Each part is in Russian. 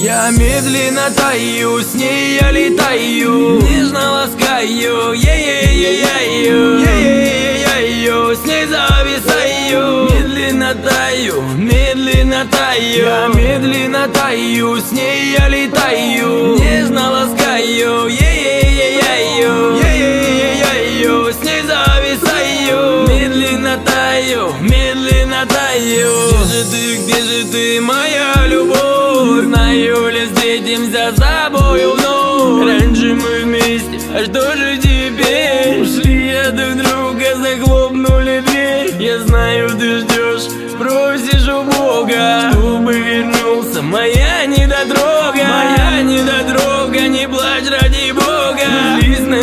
Я медленно таю, с ней я летаю, нежно ласкаю, е-е-е-е-ю, е-е-е-е-ю, с ней зависаю. Медленно таю, медленно таю, я медленно таю, с ней я летаю, нежно ласкаю, е-е-е-е-ю, е-е-е-е-ю, с ней зависаю. Медленно таю, медленно таю. Где же ты, моя любовь? Знаю ли, встретимся с тобою вновь? Раньше мы вместе, а что же теперь? Ушли от друг друга, захлопнули дверь. Я знаю, ты ждешь, просишь у Бога, чтобы вернулся моя недотрога. Моя недотрога, не плачь ради Бога. Злись на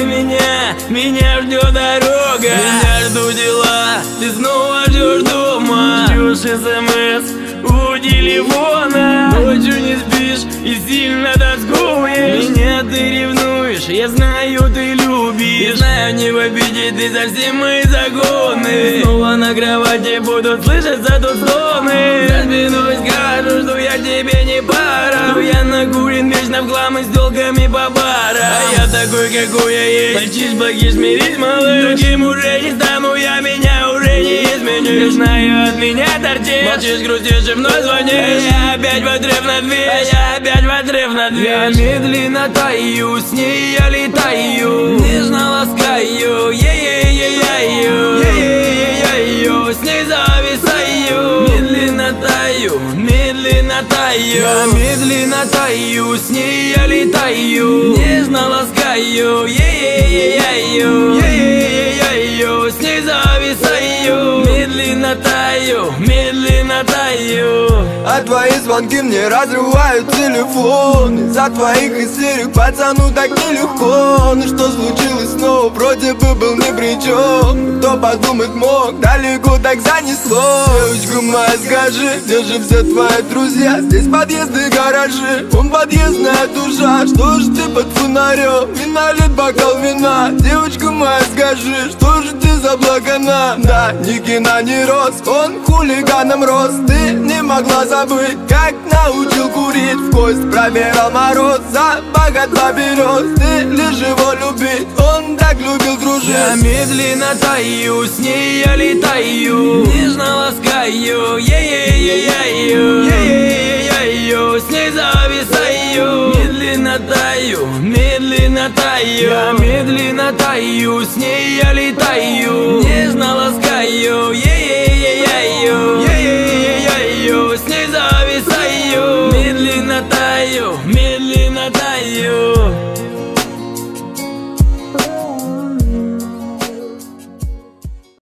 меня ждет дорога. Меня ждут дела, ты снова ждешь дома. Ждешь СМС у телефона, ночью не спишь и сильно тоскуешь. Меня ты ревнуешь, я знаю, ты любишь. Знаю, не в обиде, ты совсем мои законы. Снова на кровати будут слышаться тут стоны. За спиной скажу, что я тебе не пара, что я накурен вечно в хлам и с телками по барам. А я такой, какой я есть. Хочешь, боги, смирись, малыш. Другим уже не стану, я меня уже не изменишь. Знаю, от меня торчишь, молчишь, грустишь и вновь звонишь. Я опять в отрыв на дверь, я опять в отрыв на дверь. Я медленно таю, с ней я летаю, нежно ласкаю, е-е-е-е-ю, е-е-е-е-ю, с ней зависаю. Медленно таю, медленно таю, я медленно таю, с ней я летаю, нежно ласкаю, е-е-е-е-ю, е-е-е-е-ю, с ней зависаю. Медленно таю, медленно таю. А твои звонки мне разрывают телефон. Из-за твоих истерик пацану так нелегко. Ну что случилось снова, вроде бы был ни при чем. Кто подумать мог, далеко так занесло. Девочка моя, скажи, где же все твои друзья? Здесь подъезды, гаражи, он подъездная душа. Что же ты под фонарем, и налит бокал вина? Девочка моя, скажи, что же ты за блокана? Да, ни кино, ни рост, он хулиганом рос. Ты не могла забыть, как научил курить, в кость пробирал мороз, запах от берез. Ты лишь его любить, он так любил дружить. Я медленно таю, с ней я летаю, нежно ласкаю, е-е-е-е-ю, е-е-е-е-ю, с ней зависаю. Медленно таю, медленно таю, я медленно таю, с ней я летаю,